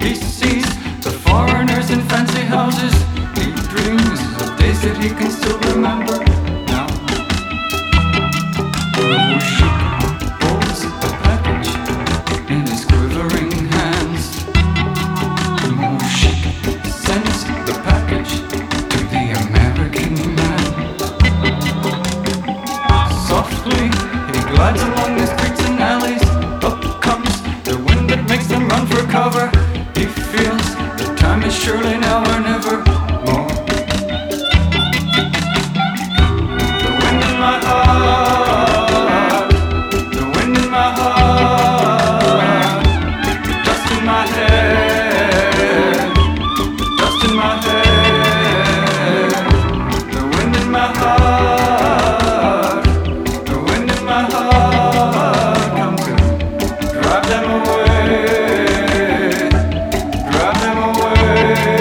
He sees the foreigners in fancy houses. He dreams of days that he can still remember now. Moujik holds the package in his quivering hands. Moujik sends the package to the American man. Softly he glides along the streets and alleys. Up comes the wind that makes them run for cover. He feels the time is surely now or never more. The wind in my heart, the wind in my heart, the dust in my head, the dust in my head, the wind in my heart, the wind in my heart, come to drive them away, drive them away.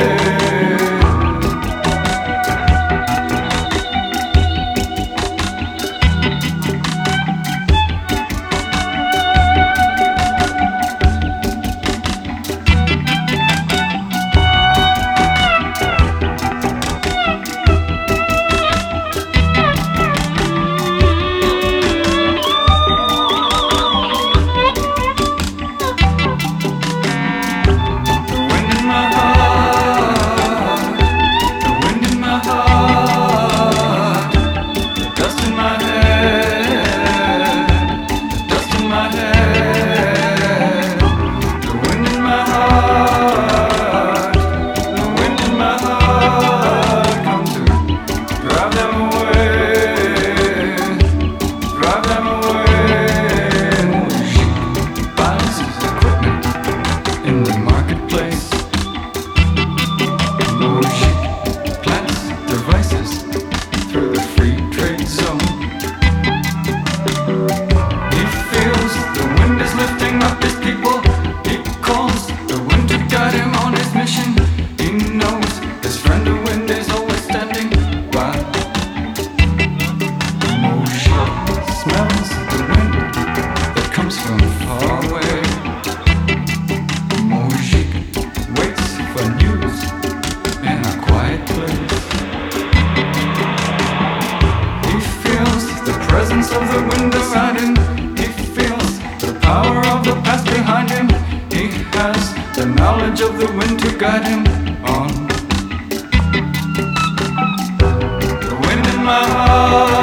The wind in my heart, the wind in my heart, the dust in my head, the dust in my head, the wind in my heart, the wind in my heart, come to drive them away, drive them away. Moujik buys his equipment in the marketplace. Moujik plants devices through the free trade zone. He feels the wind is lifting up his people. He calls the wind to guide him on his mission. He knows his friend the wind is always standing by. Moujik smells the wind that comes from far away. Moujik waits for news in a quiet place. He feels the presence of the wind beside him. He feels the power of the past behind him. He has the knowledge of the wind to guide him on. The wind in my heart.